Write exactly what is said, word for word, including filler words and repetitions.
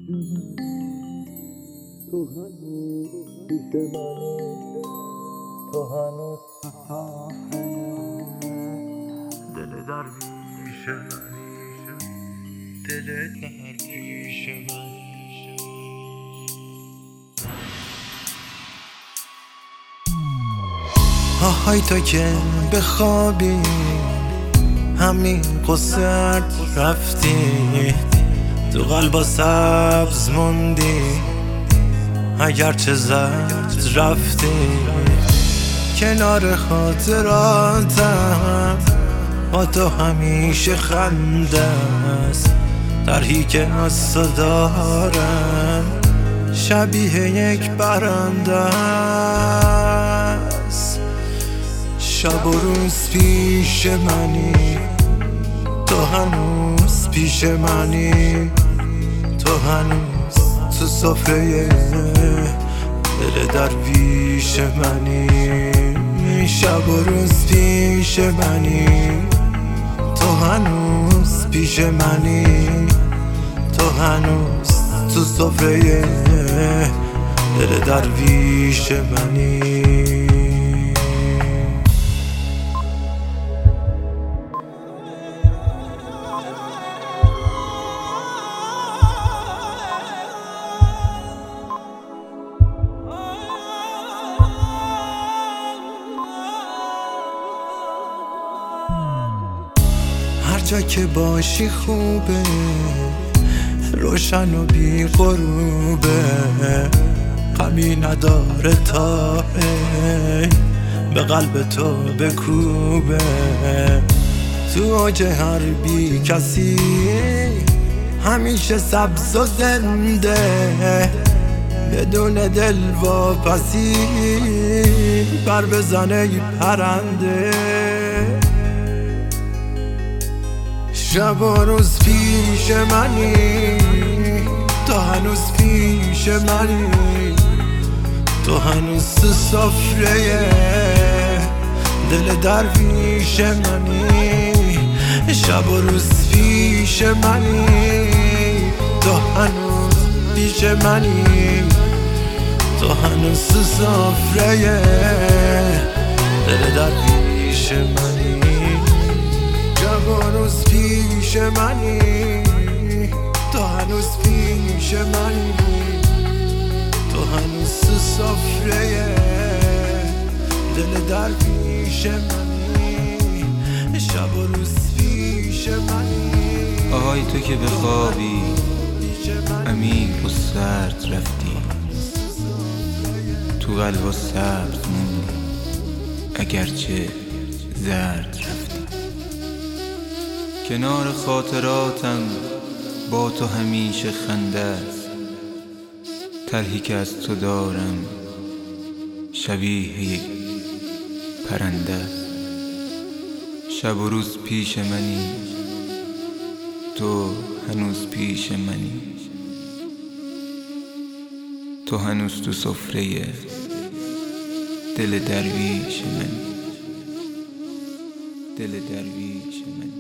تو هنوز پیش منی، تو هنوز دل درویش منی، دل درویش منی. آهای تو که بخوابی همین قصد رفتی، تو قلبا سبز موندی اگرچه زرد رفتی. کنار خاطراتم با تو همیشه خنده است، طرحی که از تو دارم شبیه یک برنده است. شب و روز پیش منی، تو هنوز پیش منی، تو هنوز تو سفره دل درویش منی. شب و روز پیش منی، تو هنوز پیش منی، تو هنوز تو سفره دل درویش منی. هر جا که باشی خوبه، روشن و بی غروبه، غمی نداره تا ای به قلب تو بکوبه. تو اوج هر بی کسی همیشه سبز و زنده، بدون دل واپسی بر بزنه پرنده. شب و روز پیش منی، تو هنوز پیش منی، تو هنوز تو سفره دل درویش منی. شب و روز پیش منی، تو هنوز پیش منی، تو هنوز تو سفره دل درویش منی. شب و روز پیش منی، تو هنوز پیش منی، تو هنوز تو سفره دل درویش منی. شب و روز پیش منی. آهای تو که بخوابی عمیق و سرد رفتی، تو قلب و سبز موندی اگرچه زرد رفتی. کنار خاطراتم با تو همیشه خنده است، طرحی که از تو دارم شبیه یک پرنده است. شب و روز پیش منی، تو هنوز پیش منی، تو هنوز تو سفره دل درویش منی، دل درویش منی.